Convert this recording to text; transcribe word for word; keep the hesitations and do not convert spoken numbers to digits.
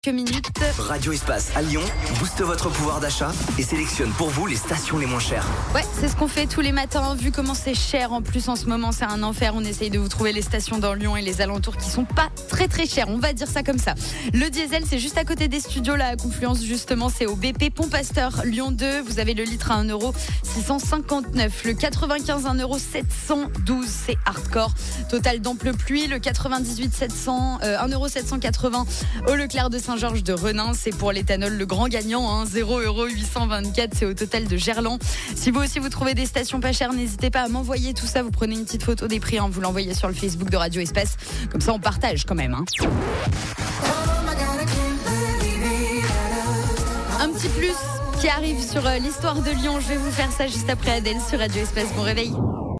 Quelques minutes. Radio Espace à Lyon booste votre pouvoir d'achat et sélectionne pour vous les stations les moins chères. Ouais, c'est ce qu'on fait tous les matins. Vu comment c'est cher en plus en ce moment, c'est un enfer. On essaye de vous trouver les stations dans Lyon et les alentours qui sont pas très très chères. On va dire ça comme ça. Le diesel, c'est juste à côté des studios là, à Confluence justement. C'est au B P Pont Pasteur Lyon deux. Vous avez le litre à un euro six cent cinquante-neuf. Le quatre-vingt-quinze à un euro sept cent douze. C'est hardcore. Total d'ample pluie. Le quatre-vingt-dix-huit sept cents, euh, un euro sept cent quatre-vingts au Leclerc de Saint-Georges de Renin. C'est pour l'éthanol le grand gagnant, hein, zéro euro huit cent vingt-quatre. C'est au total de Gerland. Si vous aussi vous trouvez des stations pas chères, n'hésitez pas à m'envoyer tout ça. Vous prenez une petite photo des prix, hein, vous l'envoyez sur le Facebook de Radio Espace. Comme ça, on partage quand même. Hein. Un petit plus qui arrive sur l'histoire de Lyon. Je vais vous faire ça juste après Adèle sur Radio Espace. Bon réveil.